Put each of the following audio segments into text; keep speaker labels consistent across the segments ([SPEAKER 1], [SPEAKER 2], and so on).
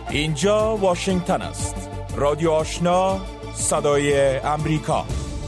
[SPEAKER 1] اینجا واشنگتن است. رادیو آشنا، صدای امریکا.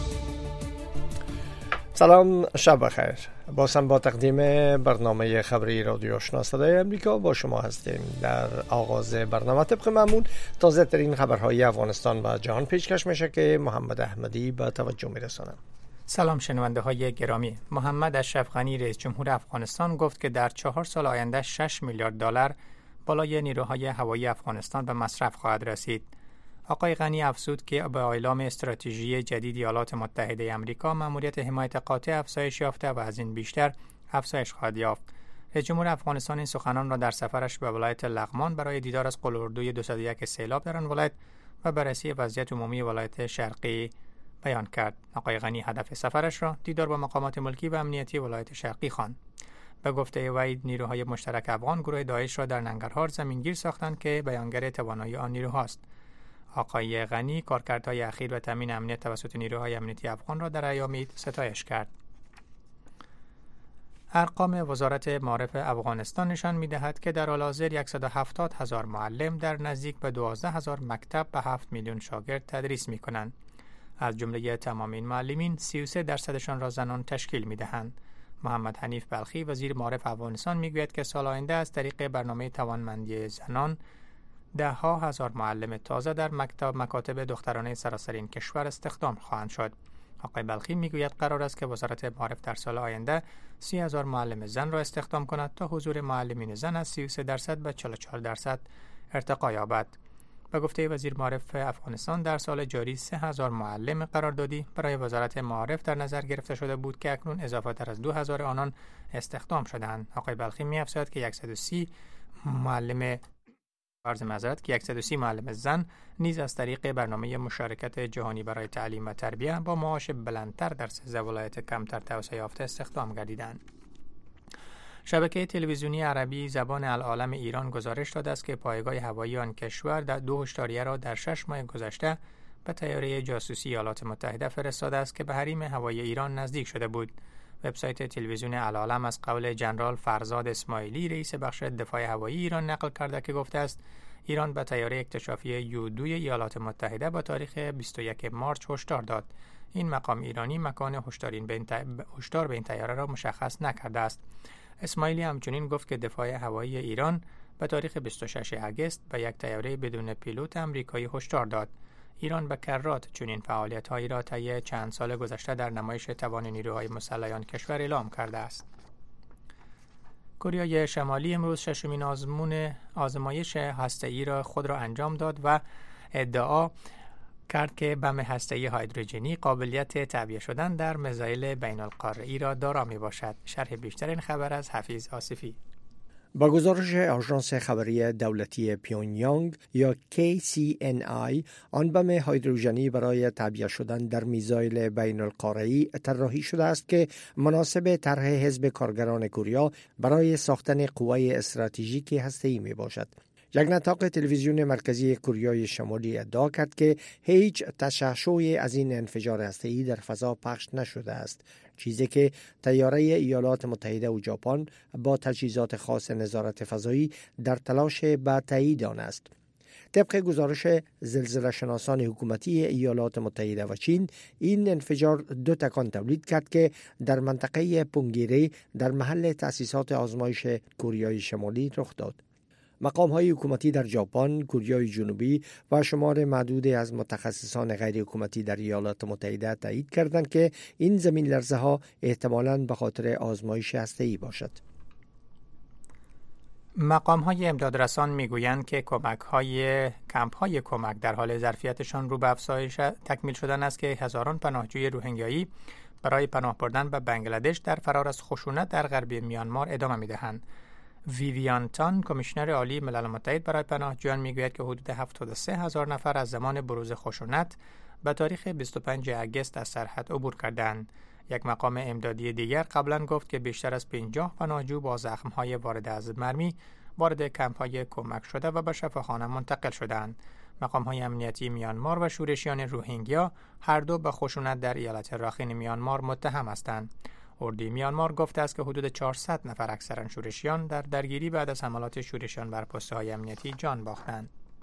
[SPEAKER 2] سلام، شب بخیر. با تقدیم برنامه خبری رادیو آشنا صدای امریکا با شما هستیم. در آغاز برنامه طبق معمول تازه ترین خبرهای افغانستان و جهان پیشکش میشه که محمد احمدی به توجه میرسانم.
[SPEAKER 3] سلام شنونده های گرامی. محمد اشرف غنی رئیس جمهور افغانستان گفت که در 4 سال آینده 6 میلیارد دلار بالای نیروهای هوایی افغانستان به مصرف خواهد رسید. آقای غنی افزود که با اعلام استراتژی جدید ایالات متحده آمریکا مأموریت حمایت قاطع افزایش یافته و از این بیشتر افزایش خواهد یافت. رئیس جمهور افغانستان این سخنان را در سفرش به ولایت لغمان برای دیدار از قلاردوی 201 سیلاب در آن ولایت و بررسی وضعیت عمومی ولایت شرقی بیان کرد. آقای غنی هدف سفرش را دیدار با مقامات ملکی و امنیتی ولایت شرقی خواند. به گفته وی نیروهای مشترک افغان گروه داعش را در ننگرهار زمینگیر ساختند که بیانگر توانایی آن نیروهاست. آقای غنی کارکردهای اخیر و تامین امنیت توسط نیروهای امنیتی افغان را در ایام ستایش کرد. ارقام وزارت معارف افغانستان نشان می‌دهد که در حال حاضر 170,000 معلم در نزدیک به 12,000 مکتب به 7 میلیون شاگرد تدریس می‌کنند. از جمله تمام این معلمین 33% را زنان تشکیل می‌دهند. محمد حنیف بلخی وزیر معارف افغانستان میگوید که سال آینده از طریق برنامه توانمندی زنان 10,000 معلم تازه در مکاتب دخترانه سراسر کشور استخدام خواهند شد. آقای بلخی میگوید قرار است که وزارت معارف در سال آینده 30,000 معلم زن را استخدام کند تا حضور معلمین زن از 33% به 44% ارتقا یابد. به گفته وزیر معارف افغانستان در سال جاری 3,000 معلم قراردادی برای وزارت معارف در نظر گرفته شده بود که اکنون اضافه تر از 2,000 آنان استخدام شدند. آقای بلخی می‌افزاید که 130 معلم زن نیز از طریق برنامه مشارکت جهانی برای تعلیم و تربیت با معاش بلندتر در 13 ولایت کمتر توسعه یافته استخدام گردیدند. شبکه تلویزیونی عربی زبان العالم ایران گزارش داده است که پایگاه هوایی آن کشور در 2 هشداریه را در 6 ماه گذشته به طیاره جاسوسی ایالات متحده فرستاده است که به حریم هوایی ایران نزدیک شده بود. وبسایت تلویزیون العالم از قول جنرال فرزاد اسماعیلی رئیس بخش دفاع هوایی ایران نقل کرده که گفته است ایران به طیاره اکتشافی یو-2 ایالات متحده با تاریخ 21 مارس هشدار داد. این مقام ایرانی مکان هشدار به این طیاره را مشخص نکرده است. اسماعیلی همچنین گفت که دفاع هوایی ایران به تاریخ 26 اگست به یک طیاره بدون پیلوت آمریکایی هشدار داد. ایران به کرات چنین فعالیت‌هایی را طی چند سال گذشته در نمایش توان نیروهای مسلح آن کشور اعلام کرده است. کره شمالی امروز ششمین آزمایش هسته‌ای را خود را انجام داد و ادعا کرد که بم هسته‌ای هیدروژنی قابلیت تعبیه شدن در میزایل بین‌القاره‌ای را دارا میباشد. شرح بیشتر این خبر از حفیظ آصفی.
[SPEAKER 2] با گزارش آژانس خبری دولتی پیونگیانگ یا KCNI، آن بم هیدروژنی برای تعبیه شدن در میزایل بین القاره‌ای طراحی شده است که مناسب طرح حزب کارگران کره برای ساختن قوه استراتژیک هسته‌ای می باشد. یک نطاق تلویزیون مرکزی کره شمالی ادعا کرد که هیچ تشعشعی از این انفجار هسته‌ای در فضا پخش نشده است، چیزی که طیاره ایالات متحده و ژاپن با تجهیزات خاص نظارت فضایی در تلاش به تایید آن است. طبق گزارش زلزله شناسان حکومتی ایالات متحده و چین، این انفجار 2 تکان تولید کرد که در منطقه پونگیری در محل تأسیسات آزمایش کره شمالی رخ داد. مقام‌های حکومتی در ژاپن، کره جنوبی و شمار معدودی از متخصصان غیر حکومتی در ایالات متحده تایید کردند که این زمین لرزه‌ها احتمالاً به خاطر آزمایش هسته‌ای باشد.
[SPEAKER 3] مقام‌های امدادرسان می‌گویند که کمپ‌های کمک در حال ظرفیتشان رو به افزایش تکمیل شدن است که هزاران پناهجوی روهینگیایی برای پناه بردن به بنگلادش در فرار از خشونت در غربی میانمار ادامه می‌دهند. ویویان تان، کمیشنر عالی ملل متحد برای پناهجویان میگوید که حدود 73,000 نفر از زمان بروز خشونت به تاریخ 25 اگست از سرحد عبور کردند. یک مقام امدادی دیگر قبلا گفت که بیشتر از 50 پناهجو با زخم‌های وارد از مرمی وارد کمپ‌های کمک شده و به شفاخانه منتقل شدند. مقام‌های امنیتی میانمار و شورشیان روهینگیا هر دو به خشونت در ایالت راخین میانمار متهم هستند. اردوی میانمار گفته است که حدود 400 نفر اکثرا شورشیان در درگیری بعد از حملات شورشیان بر پست‌های امنیتی جان باختند.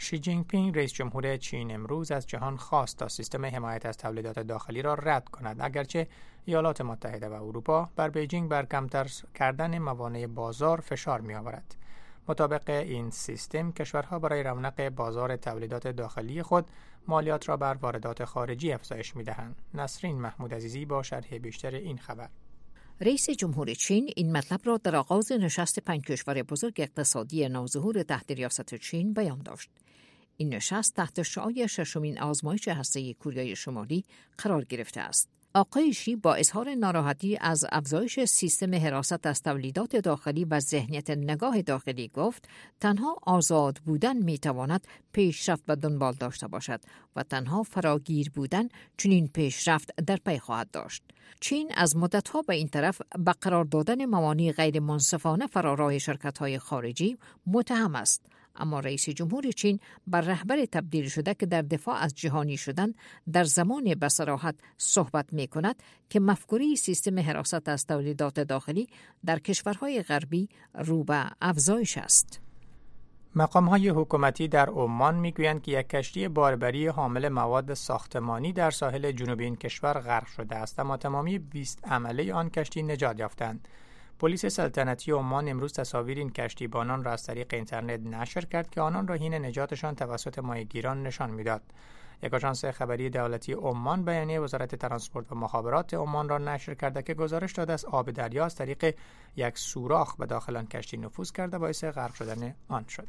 [SPEAKER 3] شی جین پینگ رئیس جمهور چین امروز از جهان خواست تا سیستم حمایت از تولیدات داخلی را رد کند، اگرچه ایالات متحده و اروپا بر بیجینگ بر کمتر کردن موانع بازار فشار می‌آورد. مطابق این سیستم کشورها برای رونق بازار تولیدات داخلی خود مالیات را بر واردات خارجی افزایش می‌دهند. نسرین محمود عزیزی با شرح بیشتر این خبر.
[SPEAKER 4] رئیس جمهور چین این مطلب را در آغاز نشست 5 کشور بزرگ اقتصادی نوظهور تحت ریاست چین بیان داشت. این نشست تحت شعاع 6مین آزمایش هسته‌ای کره شمالی قرار گرفته است. آقای شی با اظهار ناراحتی از افزایش سیستم حراست از تولیدات داخلی و ذهنیت نگاه داخلی گفت تنها آزاد بودن میتواند پیشرفت و دنبال داشته باشد و تنها فراگیر بودن چنین پیشرفت در پی خواهد داشت. چین از مدتها به این طرف به قرار دادن موانع غیر منصفانه فراراه شرکت‌های خارجی متهم است. اما رئیس جمهور چین بر رهبر تبدیل شده که در دفاع از جهانی شدن در زمان به صراحت صحبت می کند که مفکوره سیستم حراست از تولیدات داخلی در کشورهای غربی رو به افزایش است.
[SPEAKER 3] مقام‌های حکومتی در عمان می‌گویند که یک کشتی باربری حامل مواد ساختمانی در ساحل جنوبی این کشور غرق شده است، اما تمامی 20 عمله آن کشتی نجات یافتند. پلیس سلطنتی عمان امروز تصاویر این کشتیبانان را از طریق اینترنت نشر کرد که آنان را حین نجاتشان توسط ماهیگیران نشان می‌داد. یک آژانس خبری دولتی عمان بیانیه وزارت ترانسپورت و مخابرات عمان را نشر کرده که گزارش داده است آب دریا از طریق یک سوراخ به داخل آن کشتی نفوذ کرده باعث غرق شدن آن شد.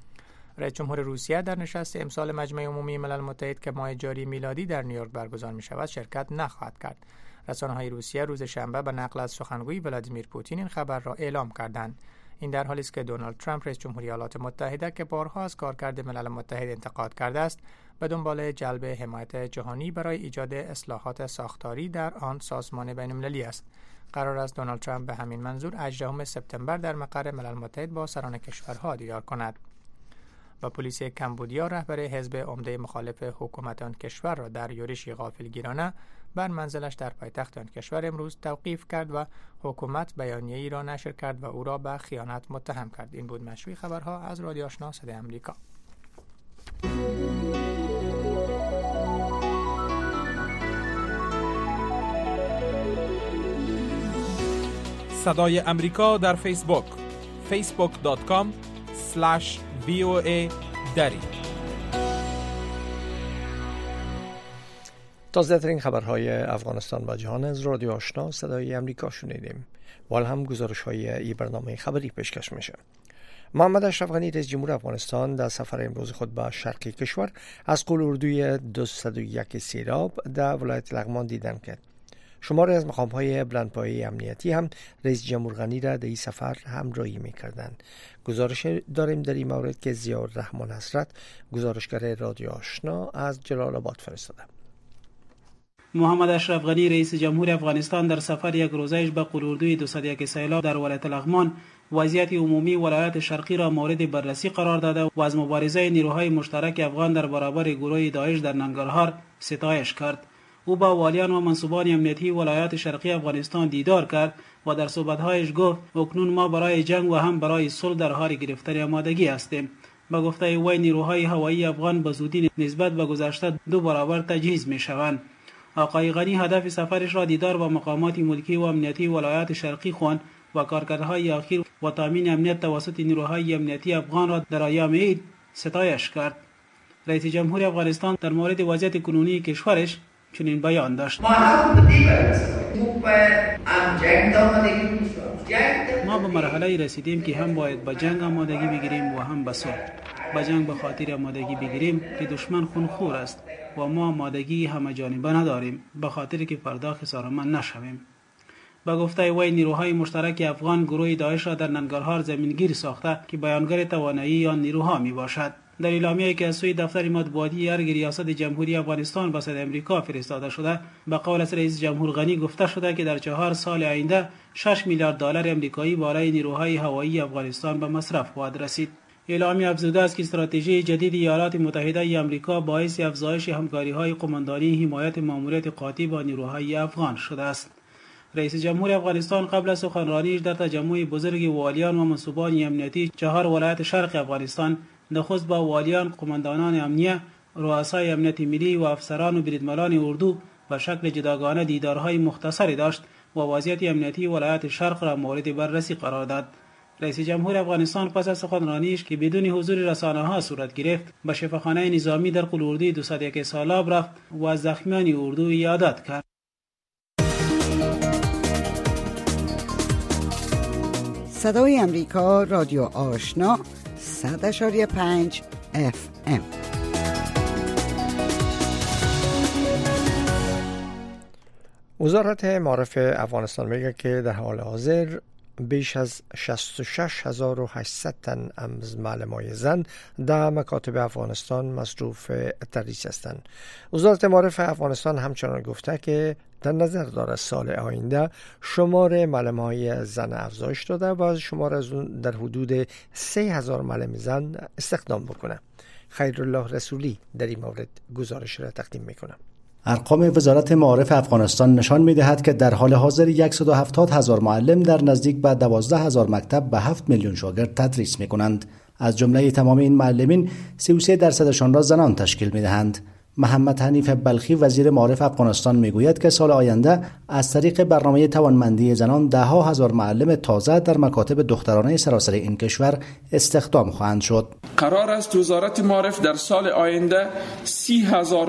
[SPEAKER 3] رئیس جمهور روسیه در نشست امسال مجمع عمومی ملل متحد که ماه جاری میلادی در نیویورک برگزار می‌شود شرکت نخواهد کرد. رسانه‌های روسیه روز شنبه به نقل از سخنگوی ولادیمیر پوتین این خبر را اعلام کردند. این در حالی است که دونالد ترامپ رئیس جمهوری ایالات متحده که بارها از کارکرد ملل متحد انتقاد کرده است، به دنبال جلب حمایت جهانی برای ایجاد اصلاحات ساختاری در آن سازمان بین‌المللی است. قرار است دونالد ترامپ به همین منظور 18 سپتامبر در مقر ملل متحد با سران کشورها دیدار کند. و پلیس کمبودیا رهبر حزب عمده مخالف حکومت آن کشور را در یورشی غافلگیرانه بر منزلش در پایتخت آن کشور امروز توقیف کرد و حکومت بیانیه‌ای را نشر کرد و او را به خیانت متهم کرد. این بود مشروع خبرها از رادیو آشنا صدای آمریکا.
[SPEAKER 1] صدای آمریکا در فیسبوک facebook.com/VOA دری.
[SPEAKER 2] تازه ترین خبرهای افغانستان و جهان از رادیو آشنا صدای آمریکا شنیدیم. وال هم گزارش های این برنامه خبری پیشکش میشه. محمد اشرف غنی رئیس جمهور افغانستان در سفر امروز خود به شرقی کشور از قول اردوی 201 سیراب در ولایت لغمان دیدن کرد. شماری از مقام‌های بلندپایه امنیتی هم رئیس جمهور غنی را در این سفر همراهی می‌کردند. گزارش داریم در این مورد که ضیاءالرحمن حسرت گزارشگر رادیو آشنا از جلال آباد فرستاده.
[SPEAKER 5] محمد اشرف غنی رئیس جمهور افغانستان در سفر یک روزه‌اش به قول اردوی 201 سیلاب در ولایت لغمان وضعیت عمومی ولایت شرقی را مورد بررسی قرار داده و از مبارزه نیروهای مشترک افغان در برابر گروه داعش در ننگرهار ستایش کرد. او با والیان و منصوبان امنیتی ولایات شرقی افغانستان دیدار کرد و در صحبت‌هایش گفت اکنون ما برای جنگ و هم برای صلح در حال گرفتن آمادگی هستیم. به گفته وی نیروهای هوایی افغان به زودی نسبت به گذشته 2 برابر تجهیز می‌شوند. آقای غنی هدف سفرش را دیدار با مقامات ملکی و امنیتی ولایات شرقی خواند و کارکردهای اخیر و تامین امنیت توسط نیروهای امنیتی افغان را در ایام عید ستایش کرد. رئیس جمهور افغانستان در مورد وضعیت کنونی کشورش چنین بیان داشت: ما به مرحله رسیدیم که هم باید به جنگ آمادگی بگیریم و هم به صلح. به جنگ به خاطر آمادگی بگیریم که دشمن خونخوار است و ما آمادگی همه جانبه نداریم به خاطر که فردا خسارتمند نشویم. به گفته وی نیروهای مشترک افغان گروه داعش را در ننگرهار زمینگیر ساخته که بیانگر توانایی آن نیروها می باشد. در اعلامیه‌ای که از سوی دفتر مطبوعاتی ارگ ریاست جمهوری افغانستان به صدای آمریکا فرستاده شده به قول از رئیس جمهور غنی گفته شده که در 4 سال آینده 6 میلیارد دلار آمریکایی برای نیروهای هوایی افغانستان به مصرف خواهد رسید. اعلامیه افزوده است که استراتژی جدید ایالات متحده آمریکا باعث افزایش همکاری‌های قماندانی حمایت ماموریت قاطع با نیروهای افغان شده است. رئیس جمهور افغانستان قبل از سخنرانیش در تجمع بزرگ والیان و منصوبان امنیتی 4 ولایت شرق افغانستان نخست با والیان، قماندانان امنیه، رؤسای امنیت ملی و افسران و بریدمنان اردو به شکل جداگانه دیدارهای مختصری داشت و وضعیت امنیتی ولایت شرق را مورد بررسی قرار داد. رئیس جمهور افغانستان پس از سخنرانیش که بدون حضور رسانه‌ها صورت گرفت، به شفاخانه نظامی در قلوردوی 201 سالاب رفت و از زخمیان اردو یادت کرد.
[SPEAKER 6] صدای امریکا، رادیو آشنا، 100.5 FM.
[SPEAKER 2] وزارت معارف افغانستان میگه که در حال حاضر بیش از 66,800 تن از معلمای زن در مکاتب افغانستان مصروف تدریس هستند. وزارت معارف افغانستان همچنان گفته که در نظر داره سال آینده شمار معلمای زن افزایش داده و از شمار از اون در حدود 3,000 معلم زن استخدام بکنه. خیرالله رسولی در این مورد گزارش را تقدیم میکنه.
[SPEAKER 7] ارقام وزارت معارف افغانستان نشان می‌دهد که در حال حاضر 170,000 معلم در نزدیک به 12,000 مکتب به 7 میلیون شاگرد تدریس می‌کنند. از جمله تمام این معلمین 33% را زنان تشکیل می‌دهند. محمد حنیف بلخی وزیر معارف افغانستان میگوید که سال آینده از طریق برنامه توانمندی زنان 10,000 معلم تازه در مکاتب دخترانه سراسر این کشور استخدام خواهند شد.
[SPEAKER 8] قرار است وزارت معارف در سال آینده 30,000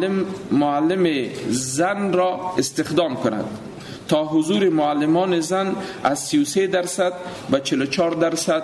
[SPEAKER 8] معلم زن را استخدام کند تا حضور معلمان زن از 33% به 44%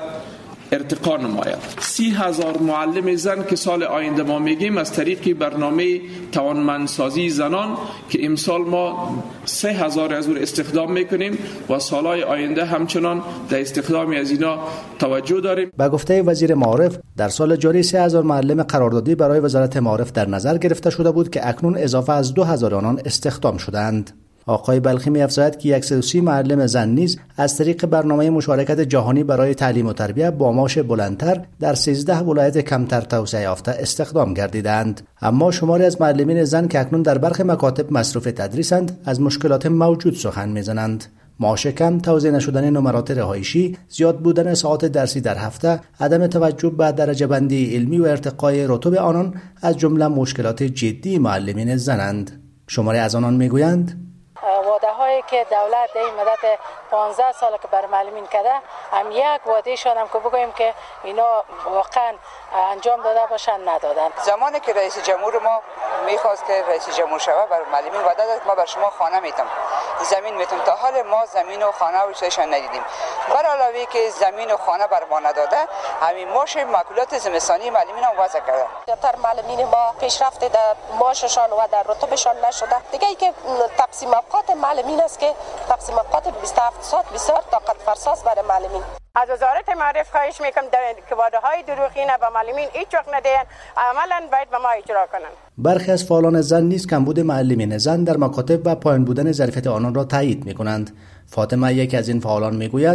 [SPEAKER 8] ارتقا نماید. 30,000 معلم زن که سال آینده ما میگیم از طریق برنامه توانمندسازی زنان که امسال ما 3,000 از او استخدام میکنیم و سالهای آینده همچنان در استخدام از اینا توجه داریم.
[SPEAKER 7] با گفته وزیر معارف در سال جاری 3,000 معلم قراردادی برای وزارت معارف در نظر گرفته شده بود که اکنون اضافه از 2,000 آنان استخدام شدند. آقای بلخی می‌افزاید که 130 معلم زن نیز از طریق برنامه مشارکت جهانی برای تعلیم و تربیت با معاش بلندتر در 13 ولایت کمتر توسعه یافته استخدام گردیدند. اما شماری از معلمین زن که اکنون در برخی مکاتب مصروف تدریسند از مشکلات موجود سخن می‌زنند. معاش کم، توزیع نشدن نمرات رهایشی، زیاد بودن ساعات درسی در هفته، عدم توجه به درجه بندی علمی و ارتقای رتبه آنان از جمله مشکلات جدی معلمین زنند. شماری از آنان می‌گویند
[SPEAKER 9] وعده هایی که دولت در این مدت 15 سال که بر معلمین کرده هم یک وعده شدم که بگوییم که اینا واقعا انجام داده باشن ندادن.
[SPEAKER 10] زمانی که رئیس جمهور ما میخواست که رئیس جمهور شود بر معلمین وعده داد ما بر شما خانه میتم زمین میتم. تا حال ما زمین و خانه رو چشان ندیدیم. بر علاوه که زمین و خانه بر ما نداده همین معاش ماکولات زمستانی معلمین هم وضع کرده.
[SPEAKER 9] در معلمین ما پیشرفت در معاششان و در رتبهشان نشده. دیگه ای که تقسیم اوقات معلمین است که تقسیم اوقات 27 ساعت بسیار طاقت فرساست برای معلمین. از وزارت معارف خواهش میکنم که وعده‌های دروغین به معلمین هیچ وقت ندهند، عملاً باید به ما اجرا کنند.
[SPEAKER 7] برخی از فعالان زن نیز کمبود معلمین زن در مکاتب و پایین بودن ظرفیت آنان را تایید میکنند. فاطمه یکی از این فعالان میگوید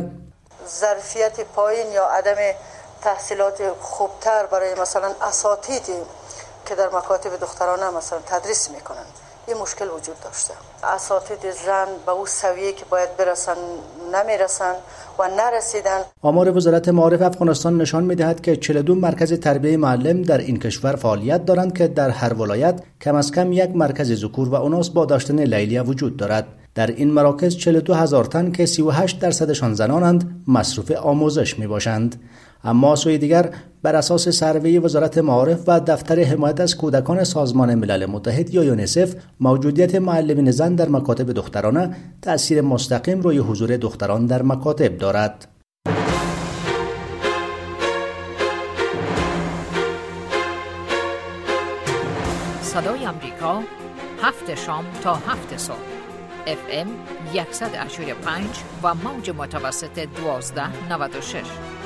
[SPEAKER 11] ظرفیت پایین یا عدم تحصیلات خوبتر برای مثلا اساتیدی که در مکاتب دخترانه مثلا تدریس میکنند یه مشکل وجود داشته. اساتید زن به اون سویه که باید برسن نمیرسن و نرسیدن.
[SPEAKER 7] آمار وزارت معارف افغانستان نشان می‌دهد که 42 مرکز تربیت معلم در این کشور فعالیت دارند که در هر ولایت کم از کم یک مرکز ذکور و اناث با داشتن لیلیه وجود دارد. در این مراکز 42,000 تن که 38% زنانند مصروف آموزش میباشند. اما سوی دیگر بر اساس سروی وزارت معارف و دفتر حمایت از کودکان سازمان ملل متحد یا یونیسف موجودیت معلمین زن در مکاتب دخترانه تأثیر مستقیم روی حضور دختران در مکاتب دارد.
[SPEAKER 4] صدای امریکا 7 شام تا 7 صبح FM 100.5 و موج متوسط 1296.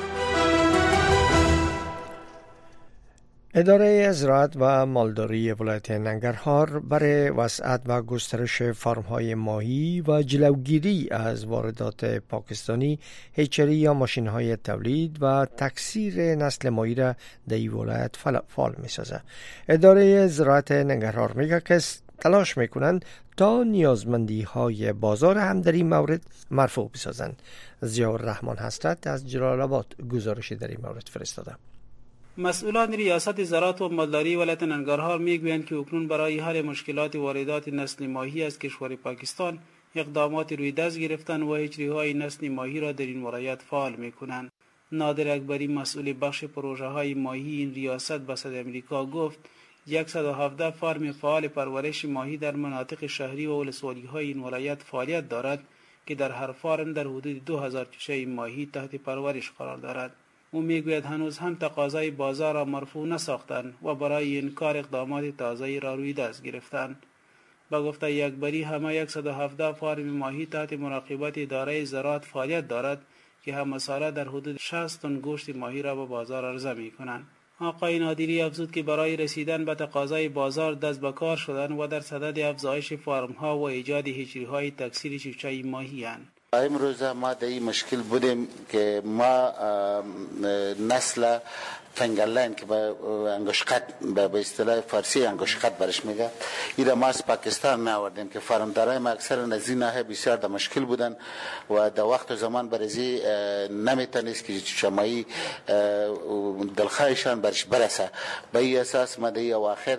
[SPEAKER 2] اداره زراعت و مالداری ولایت ننگرهار برای وسعت و گسترش فارم‌های ماهی و جلوگیری از واردات پاکستانی هیچری یا ماشین‌های تولید و تکثیر نسل ماهی را در این ولایت فعال می‌سازد. اداره زراعت ننگرهار میگه که تلاش میکنند تا نیازمندی‌های بازار هم در این مورد مرفوع بسازند. ضیاءالرحمن حضرت از جلال آباد گزارشی در این مورد فرستاده.
[SPEAKER 5] مسئولان ریاست زراعت و مالداری ولایت ننگرهار میگویند که اکنون برای حل مشکلات واردات نسل ماهی از کشور پاکستان اقدامات روی دست گرفتن و هجریهای نسل ماهی را در این ولایت فعال میکنند. نادر اکبری مسئول بخش پروژه های ماهی این ریاست به صدای امریکا گفت 117 فارم فعال پرورش ماهی در مناطق شهری و ولسوالی های این ولایت فعالیت دارد که در هر فارم در حدود 2000 چشه ماهی تحت پرورش قرار دارد. او میگوید هنوز هم تقاضای بازار را مرفوع نساختند و برای این کار اقدامات تازه‌ای را روی دست گرفتند. با گفته اکبری همه 117 فارم ماهی تحت مراقبت اداره زراعت فعالیت دارد که همه ساله در حدود 60 تن گوشت ماهی را به بازار عرضه می‌کنند. آقای نادری افزود که برای رسیدن به تقاضای بازار دست به کار شدن و در صدد افزایش فارم‌ها و ایجاد هجری‌های تکثیر چوچه ماهی اند.
[SPEAKER 12] امروز ما در این مشکل بودیم که ما نسل فنگرلاین که به انگشقت به اصطلاح فارسی انگشقت برش میگه این را ما از پاکستان نآوردیم که فارمدارای ما اکثر نزدیک بسیار در مشکل بودن و در وقت و زمان برزی نمیتونست که شمایی دلخواهشان برش برسه. به این اساس ما در اواخر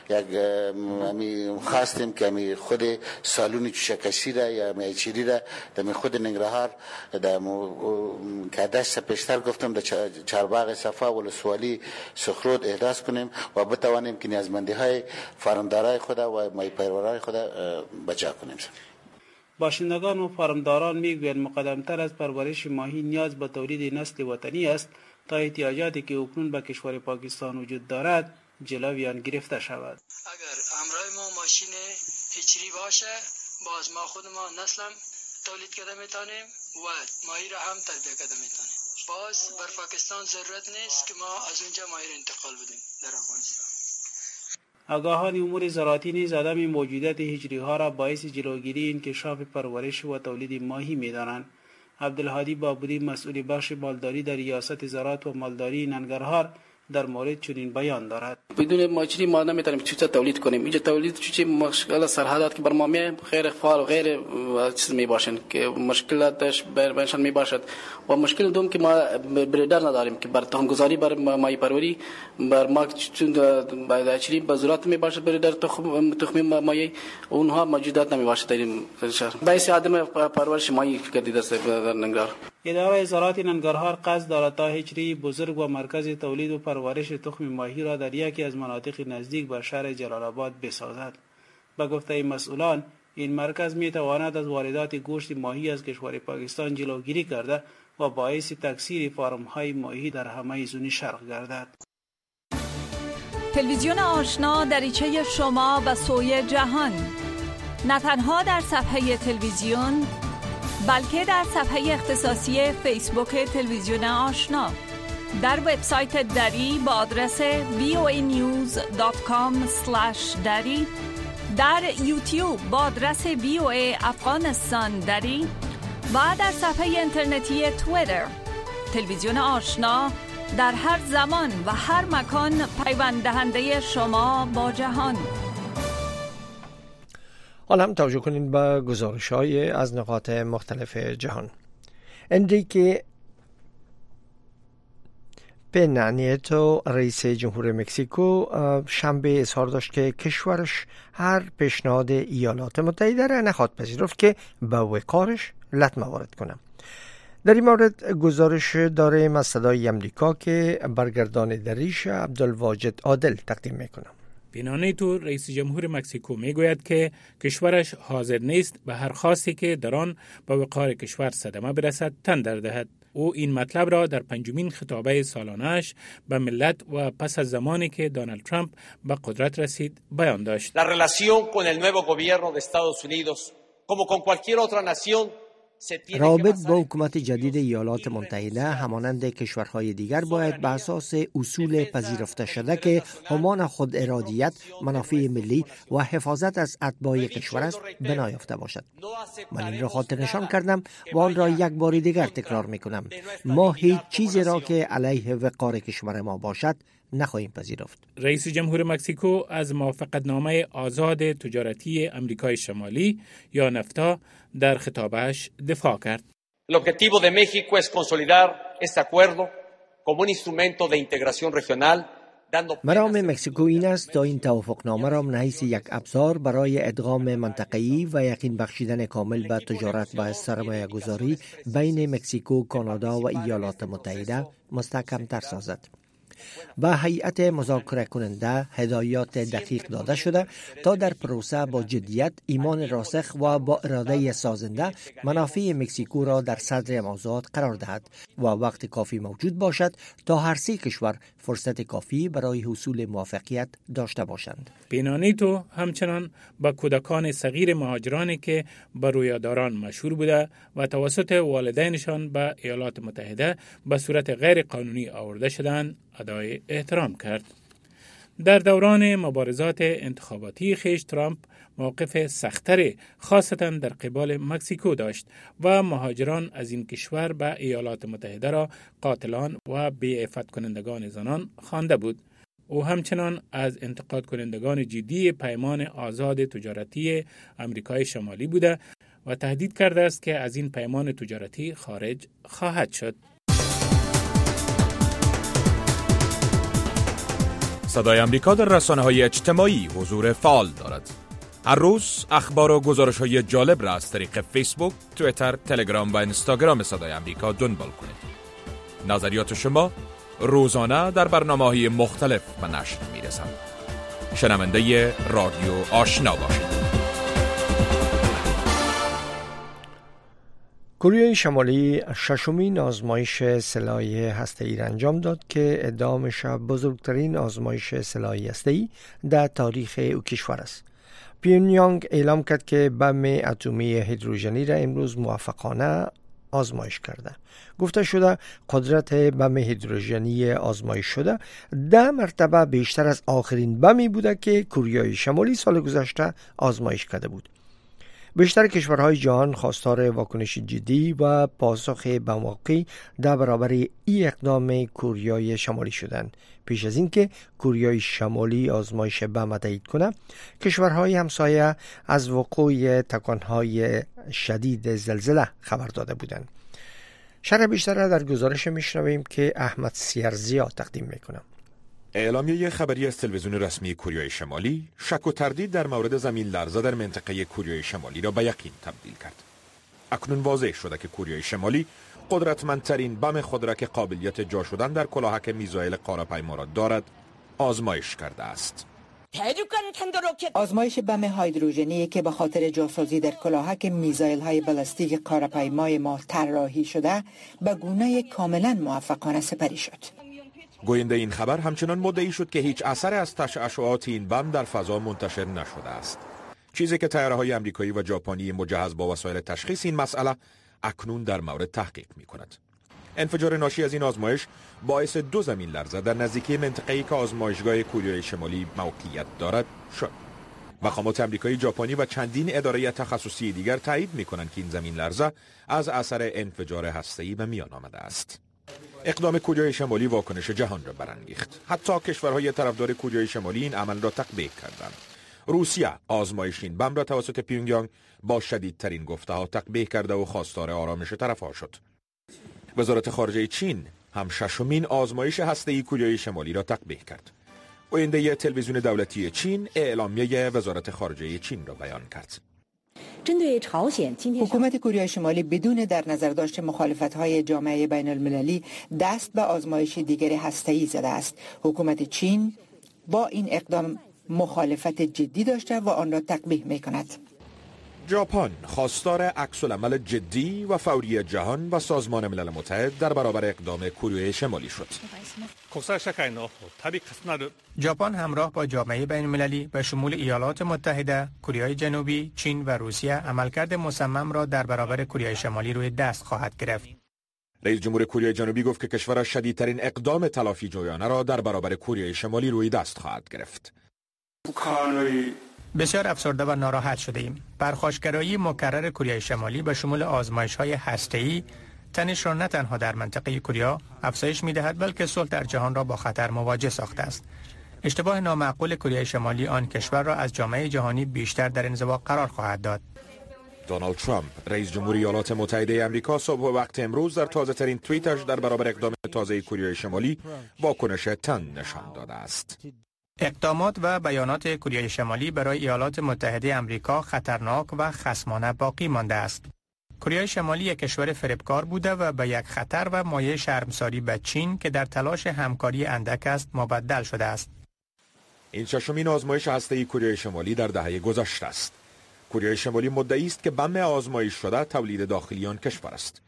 [SPEAKER 12] یک خواستیم که خود سالون چوشکشی را یا میچیری را در خود ننگرهار در کادش پیشتر گفتم در چارباغ صفا و سوالی سخرود احداث کنیم و بتوانیم که نیازمندی های فارمدارای خود و ماهی پرورای خود بجا کنیم.
[SPEAKER 5] باشندگان و فارمداران میگویند مقدمتر از پرورش ماهی نیاز به تولید نسل وطنی است تا احتیاجاتی که اکنون به کشور پاکستان وجود دارد جلوی آن گرفته شود.
[SPEAKER 13] اگر همراه ما ماشین هچری باشه باز ما خود ما نسلم تولید کرده میتونیم و ماهی را هم تربیت کرده میتونیم. باز بر پاکستان ضرورت نیست که ما از اونجا ماهی را انتقال بدیم در افغانستان.
[SPEAKER 5] آگاهان امور زراعتی نیز عدم موجودیت هجری ها را باعث جلوگیری انکشاف پرورش و تولید ماهی میدانند. عبدالهادی بابودی مسئول بخش مالداری در ریاست زراعت و مالداری ننگرهار در مورد چنین بیان دارد.
[SPEAKER 14] بدون ماچری ما نمیتونیم چوچه تولید کنیم. اینجا تولید چوچه مشکل سرحدات که بر ما می غیر فعال و غیر چیز می باشند که مشکلاتش برشان می باشد و مشکل دوم که ما بریدر نداریم که بر تخم گذاری بر ماهی پروری بر ما چون بایدچری به ضرورت می باشد بریدر تخم ماهی اونها موجودات نمی باشد در این شهر. باعث عدم پرورش ماهی گردیده است در ننگرهار.
[SPEAKER 5] اداره زراعت ننگرهار قصد دارد تا هجری بزرگ و مرکز تولید و پرورش تخم ماهی را در یکی از مناطق نزدیک به شهر جلال آباد بسازد. به گفته مسئولان این مرکز می تواند از واردات گوشت ماهی از کشور پاکستان جلوگیری کرده و باعث تکثیر فارم های ماهی در همه زون شرق گردد.
[SPEAKER 15] تلویزیون آشنا دریچه شما به سوی جهان، نه تنها در صفحه تلویزیون بلکه در صفحه اختصاصی فیسبوک تلویزیون آشنا، در وبسایت دری با آدرس voanews.com/dari، در یوتیوب با آدرس VOA افغانستان دری و در صفحه اینترنتی توییتر. تلویزیون آشنا در هر زمان و هر مکان پیوند دهنده شما با جهان.
[SPEAKER 2] حالا هم توجه کنین به گزارش‌های از نقاط مختلف جهان. انریکه پنا نیتو رئیس جمهور مکزیکو شنبه اظهار داشت که کشورش هر پیشنهاد ایالات متحده را نخواهد پذیرفت که به وقارش لطمه وارد کنه. در این مورد گزارش داریم از صدای امریکا که برگردان دریش عبدالواجد عادل تقدیم میکنه.
[SPEAKER 3] پنا نیتو رئیس جمهور مکزیکو میگوید که کشورش حاضر نیست به هر خواستی که در آن به وقار کشور صدمه برسد تن در دهد. او این مطلب را در پنجمین خطابه سالانه‌اش به ملت و پس از زمانی که دونالد ترامپ به قدرت رسید بیان داشت.
[SPEAKER 16] La relación con el nuevo gobierno de Estados Unidos como con cualquier otra nación
[SPEAKER 2] رابط با حکومت جدید ایالات متحده همانند کشورهای دیگر باید به اساس اصول پذیرفته شده که حامان خود ارادیت، منافع ملی و حفاظت از اتباع کشور است بنا یافته باشد. من این را خاطر نشان کردم و آن را یک بار دیگر تکرار میکنم. ما هیچ چیزی را که علیه وقار کشور ما باشد نخواهیم پذیرفت.
[SPEAKER 3] رئیس جمهور مکزیکو از موافقتنامه آزاد تجارتی امریکای شمالی یا نفتا در خطابش دفاع کرد.
[SPEAKER 16] El objetivo de México es consolidar este acuerdo como un instrumento de integración regional.
[SPEAKER 2] مرام مکزیکو این است تا این توافقنامه را من حیث یک ابزار برای ادغام منطقه‌ای و یقین بخشیدن کامل به تجارت و سرمایه گذاری بین مکزیکو، کانادا و ایالات متحده مستحکم تر سازد. به هیئت مذاکره کننده هدایات دقیق داده شده تا در پروسه با جدیت، ایمان راسخ و با اراده سازنده منافع مکزیکو را در صدر موضوعات قرار دهد و وقت کافی موجود باشد تا هر سه کشور فرصت کافی برای حصول موافقت داشته باشند.
[SPEAKER 17] پینا نیتو همچنان با کودکان صغیر مهاجرانی که به رویاداران مشهور بوده و توسط والدینشان به ایالات متحده به صورت غیر قانونی آورده شدند ادای احترام کرد. در دوران مبارزات انتخاباتی خیش ترامپ موقف سخت‌تری خاصتاً در قبال مکزیکو داشت و مهاجران از این کشور به ایالات متحده را قاتلان و بی‌عفت کنندگان زنان خوانده بود. او همچنان از انتقاد کنندگان جدی پیمان آزاد تجارتی آمریکای شمالی بوده و تهدید کرده است که از این پیمان تجارتی خارج خواهد شد.
[SPEAKER 18] صدای آمریکا در رسانه‌های اجتماعی حضور فعال دارد. هر روز اخبار و گزارش‌های جالب را از طریق فیسبوک، توییتر، تلگرام و اینستاگرام صدای آمریکا دنبال کنید. نظریات شما روزانه در برنامه‌های مختلف به نشر می‌رسند. شنونده رادیو آشنا باشید.
[SPEAKER 2] کره شمالی ششمین آزمایش سلاحی هسته‌ای را انجام داد که ادعا می‌شود بزرگترین آزمایش سلاحی هسته‌ای در تاریخ او کشور است. پیونیانگ اعلام کرد که بم اتمی هیدروژنی را امروز موفقانه آزمایش کرده. گفته شده قدرت بم هیدروژنی آزمایش شده 10 مرتبه بیشتر از آخرین بمی بوده که کره شمالی سال گذشته آزمایش کرده بود. بیشتر کشورهای جهان خواستار واکنش جدی و پاسخ بمواقعی در برابر این اقدام کره شمالی شدند. پیش از اینکه کره شمالی آزمایش بم تایید کنه، کشورهای همسایه از وقوع تکانهای شدید زلزله خبر داده بودند. شرح بیشتر را در گزارش میشنویم که احمد سیرزیا تقدیم میکنه.
[SPEAKER 19] اعلامیه خبری از تلویزیون رسمی کره شمالی شک و تردید در مورد زمین لرزه در منطقه کره شمالی را به یقین تبدیل کرد. اکنون واضح شده که کره شمالی قدرتمندترین بم خود را که قابلیت جا شدن در کلاهک میزایل قاره‌پیما را دارد آزمایش کرده است.
[SPEAKER 20] آزمایش بم هیدروژنی که به خاطر جاسازی در کلاهک میزایل های بالستیک قاره‌پیمای ما طراحی شده به گونه کاملا موفقانه سپری شد.
[SPEAKER 19] گوینده این خبر همچنان مدعی شد که هیچ اثر از تشعشعات این بم در فضا منتشر نشده است، چیزی که طیاره‌های آمریکایی و ژاپنی مجهز با وسایل تشخیص این مسئله اکنون در مورد تحقیق می‌کند. انفجار ناشی از این آزمایش باعث 2 زمین لرزه در نزدیکی منطقه‌ای که آزمایشگاه کره شمالی موقعیت دارد شد. مقامات آمریکایی، ژاپنی و چندین اداره تخصصی دیگر تایید می‌کنند که این زمین لرزه از اثر انفجار هسته‌ای به میان آمده است. اقدام کره شمالی واکنش جهان را برانگیخت. حتی کشورهای طرفدار کره شمالی این عمل را تقبیح کردند. روسیه آزمایش این بم را توسط پیونگیانگ با شدیدترین گفته‌ها تقبیح کرده و خواستار آرامش طرف‌ها شد. وزارت خارجه چین هم ششمین آزمایش هسته‌ای کره شمالی را تقبیح کرد. گوینده تلویزیون دولتی چین اعلامیه وزارت خارجه چین را بیان کرد.
[SPEAKER 20] حکومت کره شمالی بدون در نظر داشت مخالفت‌های جامعه بین المللی دست به آزمایش دیگر هسته‌ای زده است. حکومت چین با این اقدام مخالفت جدی داشته و آن را تقبیح می‌کند.
[SPEAKER 19] ژاپن خواستار عکس‌العمل جدی و فوری جهان و سازمان ملل متحد در برابر اقدام کره شمالی شد.
[SPEAKER 3] ژاپن همراه با جامعه بین المللی به شمول ایالات متحده، کره جنوبی، چین و روسیه عملکرد مصمم را در برابر کره شمالی روی دست خواهد گرفت.
[SPEAKER 19] رئیس جمهور کره جنوبی گفت که کشورش شدیدترین اقدام تلافی جویانه را در برابر کره شمالی روی دست خواهد گرفت.
[SPEAKER 3] بسیار افسرده و ناراحت شده ایم. پرخاشگرایی مکرر کره شمالی به شمول آزمایش‌های هسته‌ای تنش را نه تنها در منطقه کره افزایش می‌دهد بلکه صلح در جهان را با خطر مواجه ساخته است. اشتباه نامعقول کره شمالی آن کشور را از جامعه جهانی بیشتر در انزوا قرار خواهد داد.
[SPEAKER 19] دونالد ترامپ، رئیس جمهور ایالات متحده آمریکا، صبح وقت امروز در تازه ترین توییتش در برابر اقدام تازه کره شمالی واکنش تند نشان داده است.
[SPEAKER 3] اقدامات و بیانات کره شمالی برای ایالات متحده آمریکا خطرناک و خصمانه باقی مانده است. کره شمالی یک کشور فریبکار بوده و به یک خطر و مایه شرمساری به چین که در تلاش همکاری اندک است مبدل شده است.
[SPEAKER 19] این ششمین آزمایش هسته‌ای کره شمالی در دهه گذشته است. کره شمالی مدعی است که بم آزمایش شده تولید داخلی آن کشور است.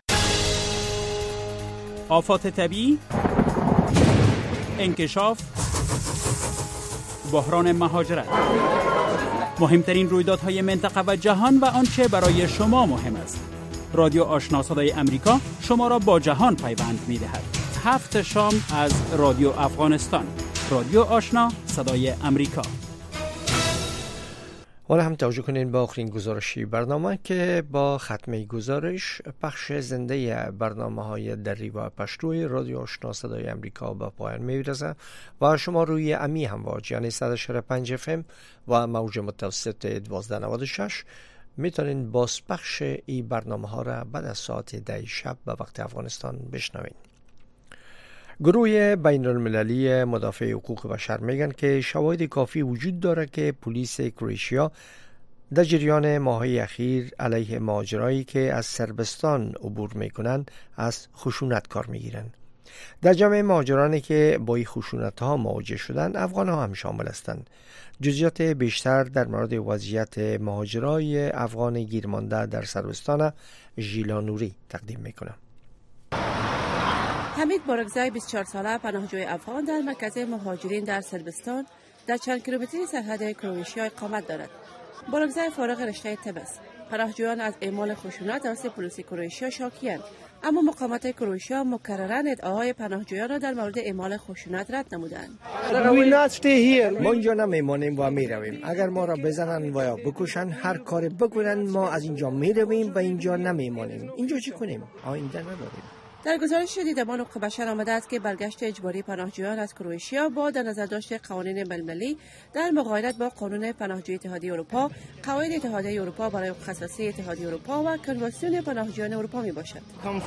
[SPEAKER 1] آفات طبیعی، انکشاف، بحران مهاجرت، مهمترین رویدادهای منطقه و جهان و آنچه برای شما مهم است. رادیو آشنا صدای امریکا شما را با جهان پیوند می‌دهد. 7 شام از رادیو افغانستان. رادیو آشنا صدای امریکا.
[SPEAKER 2] حالا هم توجه کنین با آخرین گزارشی برنامه که با ختمه گزارش پخش زنده برنامه‌های دری و پشتوی رادیو آشنا صدای امریکا به پایان می‌رسد و شما روی امی همواج یعنی 105 FM و موج متوسط 1296 میتونین بازپخش این برنامه‌ها را بعد از ساعت 10 شب به وقت افغانستان بشنوین. گروه بین المللی مدافع حقوق بشر میگن که شواهد کافی وجود داره که پلیس کرواتیا در جریان ماه‌های اخیر علیه مهاجرایی که از صربستان عبور میکنن از خشونت کار میگیرن. در جمع مهاجرانی که با این خشونت‌ها مواجه شدن افغان‌ها هم شامل هستند. جزئیات بیشتر در مورد وضعیت مهاجرای افغان گیرمانده در صربستان ژیلا نوری تقدیم میکنم.
[SPEAKER 21] حمید بارگزای 24 ساله پناهجوی افغان در مرکز مهاجرین در صربستان در چند کیلومتری سرحد کرواتیا اقامت دارد. بارگزای فارغ رشته طب است. پناهجویان از اعمال خشونت توسط پلیس کرواتیا شاکی‌اند، اما مقامات کرواتیا مکرراً ادعاهای پناهجویان را در مورد اعمال خشونت رد نمودند.
[SPEAKER 2] ما اینجا نمیمانیم و میرویم. اگر ما را بزنن و یا بکشن هر کار بکنن ما از اینجا میرویم و اینجا نمیمانیم. اینجا چی کنیم؟ آینده نداریم.
[SPEAKER 21] در گزارش دیدبان حقوق بشر آمده است که برگشت اجباری پناهجویان از کرواتیا با در نظر داشت قوانین بین‌المللی در مقایرت با قانون پناهجویی اتحادیه اروپا، قواعد اتحادیه اروپا برای حقوق اساسی اتحادیه اروپا و کنوانسیون پناهجویان اروپا می باشد.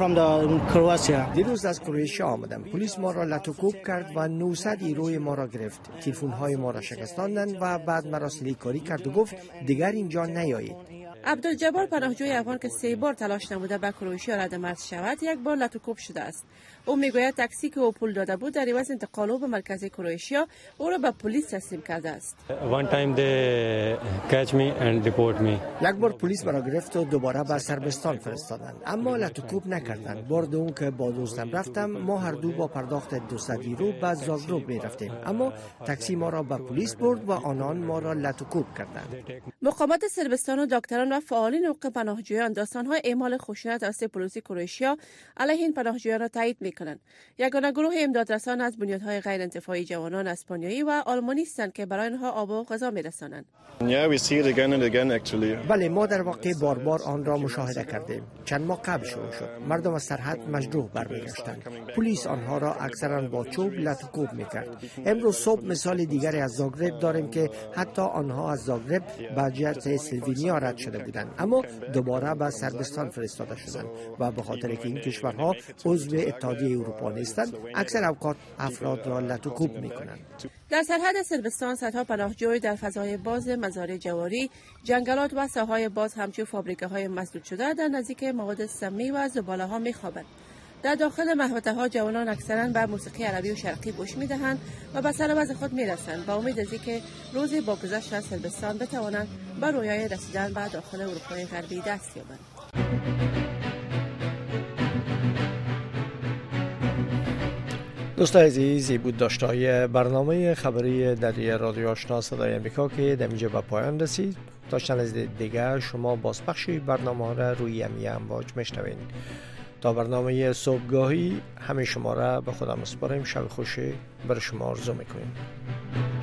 [SPEAKER 2] دیروز از کرواتیا آمدم. پلیس ما را لطوکوب کرد و 900 یورو ما را گرفت. تلفن‌های ما را شکستاندند و بعد مرا سلیکاری کرد و گفت دیگر اینجا نیایید.
[SPEAKER 21] عبدالجبار پناهجوی افغان که 3 بار تلاش نموده به کرواتیا ردمرز شود یک بار لطوکوب شده است. او میگوید تاکسی که او پول داده بود در عوض انتقال او به مرکز کرواتیا او را به پلیس تسلیم کرده است.
[SPEAKER 2] یک بار پلیس مرا گرفت و دوباره به صربستان فرستادند، اما لطوکوب نکردند. بار دوم که با دوستم رفتم ما هر دو با پرداخت 200 یورو به زاگرب می رفتیم، اما تاکسی ما را به پلیس برد و آنان ما را لطوکوب کردند.
[SPEAKER 21] مقامات صربستان و دکتران و فعالین حقوق پناهجویان داستان‌های اعمال خشونت توسط پلیس کرواتیا علیه این پناهجویان را تایید می‌کنند. یگانه گروه امدادرسان از بنیادهای غیر انتفاعی جوانان اسپانیایی و آلمانی هستند که برای آنها آب و غذا می‌رسانند.
[SPEAKER 2] بله، ما در واقع بار آن را مشاهده کردیم. چند ماه قبل شروع شد. مردم از سرحد مجروح برمیگشتند. پلیس آنها را اکثرا با چوب لطوکوب می‌کرد. امروز صبح مثال دیگری از زاگرب داریم که حتی آنها از زاگرب به جهت سلوینیا رد شده بودند، اما دوباره به صربستان فرستاده شدند و به خاطر که این کشورها عضو اتحادیه اروپا نیستند اکثر اوقات افراد را لطوکوب می‌کنند.
[SPEAKER 21] در سرحد صربستان صدها پناهجوی در فضای باز مزارع جواری، جنگلات و ساحه‌های باز همچون فابریکه‌های مسدود شده در نزدیک مواد سمی و زباله‌ها می‌خوابند. در داخل محوطه‌ها جوانان اکثراً به موسیقی عربی و شرقی گوش می‌دهند و به سر وضع خود می‌رسند با امید از اینکه روزی با گذشت از صربستان بتوانند به رویای رسیدن به داخل اروپای غربی دست یابند.
[SPEAKER 2] دوستان عزیز، این بود داشتهای برنامه خبری دری رادیو آشنا صدای امریکا که در اینجا به پایان رسید. داشتن از دیگر شما بازپخشی برنامه را روی امی امواج میشنوین. تا برنامه صبحگاهی همه شما را به خدا میسپاریم. شب خوشی برای شما آرزو میکنیم.